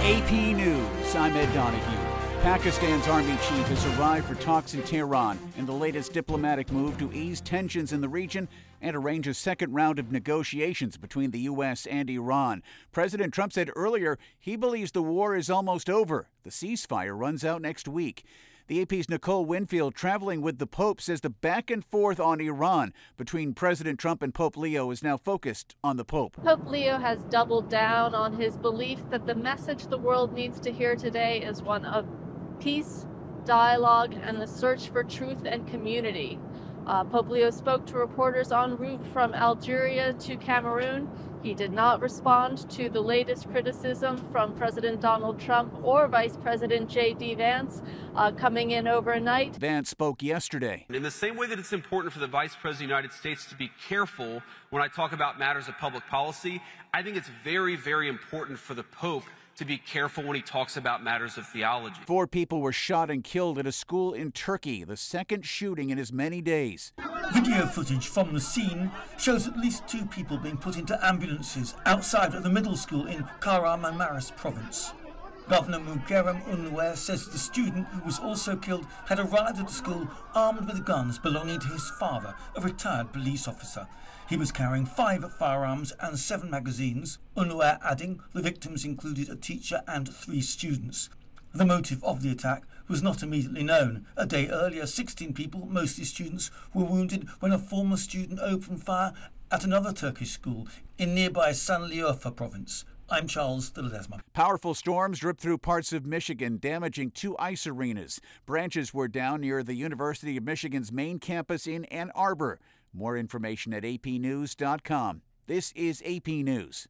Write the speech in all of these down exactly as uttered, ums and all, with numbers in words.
A P News, I'm Ed Donahue. Pakistan's army chief has arrived for talks in Tehran in the latest diplomatic move to ease tensions in the region and arrange a second round of negotiations between the U S and Iran. President Trump said earlier he believes the war is almost over. The ceasefire runs out next week. The A P's Nicole Winfield, traveling with the Pope, says the back and forth on Iran between President Trump and Pope Leo is now focused on the Pope. Pope Leo has doubled down on his belief that the message the world needs to hear today is one of peace, dialogue, and the search for truth and community. Uh, Pope Leo spoke to reporters en route from Algeria to Cameroon. He did not respond to the latest criticism from President Donald Trump or Vice President J D. Vance uh, coming in overnight. Vance spoke yesterday. In the same way that it's important for the Vice President of the United States to be careful when I talk about matters of public policy, I think it's very, very important for the Pope to be careful when he talks about matters of theology. Four people were shot and killed at a school in Turkey, the second shooting in as many days. Video footage from the scene shows at least two people being put into ambulances outside of the middle school in Kahramanmaraş province. Governor Muharrem Unwer says the student, who was also killed, had arrived at the school armed with guns belonging to his father, a retired police officer. He was carrying five firearms and seven magazines, Unwer adding the victims included a teacher and three students. The motive of the attack was not immediately known. A day earlier, sixteen people, mostly students, were wounded when a former student opened fire at another Turkish school in nearby Sanliurfa province. I'm Charles de Ledesma. Powerful storms ripped through parts of Michigan, damaging two ice arenas. Branches were down near the University of Michigan's main campus in Ann Arbor. More information at A P news dot com. This is A P News.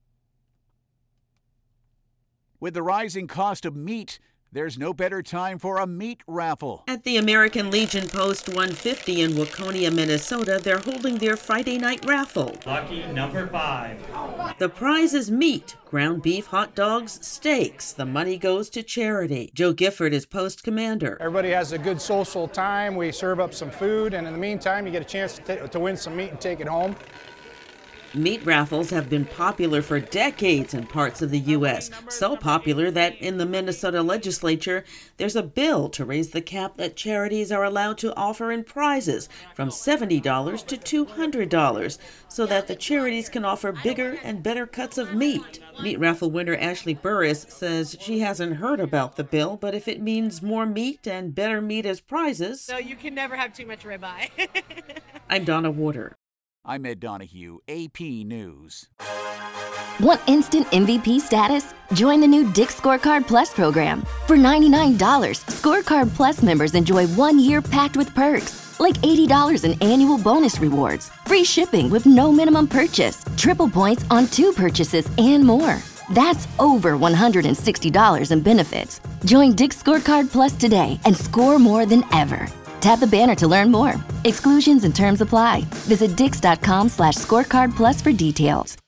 With the rising cost of meat, there's no better time for a meat raffle. At the American Legion Post one fifty in Waconia, Minnesota, they're holding their Friday night raffle. Lucky number five. The prize is meat, ground beef, hot dogs, steaks. The money goes to charity. Joe Gifford is post commander. Everybody has a good social time. We serve up some food, and in the meantime, you get a chance to, t- to win some meat and take it home. Meat raffles have been popular for decades in parts of the U S, so popular that in the Minnesota legislature, there's a bill to raise the cap that charities are allowed to offer in prizes from seventy dollars to two hundred dollars, so that the charities can offer bigger and better cuts of meat. Meat raffle winner Ashley Burris says she hasn't heard about the bill, but if it means more meat and better meat as prizes... So you can never have too much ribeye. I'm Donna Warder. I'm Ed Donahue, A P News. Want instant M V P status? Join the new Dick's Scorecard Plus program. For ninety-nine dollars, Scorecard Plus members enjoy one year packed with perks, like eighty dollars in annual bonus rewards, free shipping with no minimum purchase, triple points on two purchases, and more. That's over one hundred sixty dollars in benefits. Join Dick's Scorecard Plus today and score more than ever. Tap the banner to learn more. Exclusions and terms apply. Visit dix dot com slash scorecard plus for details.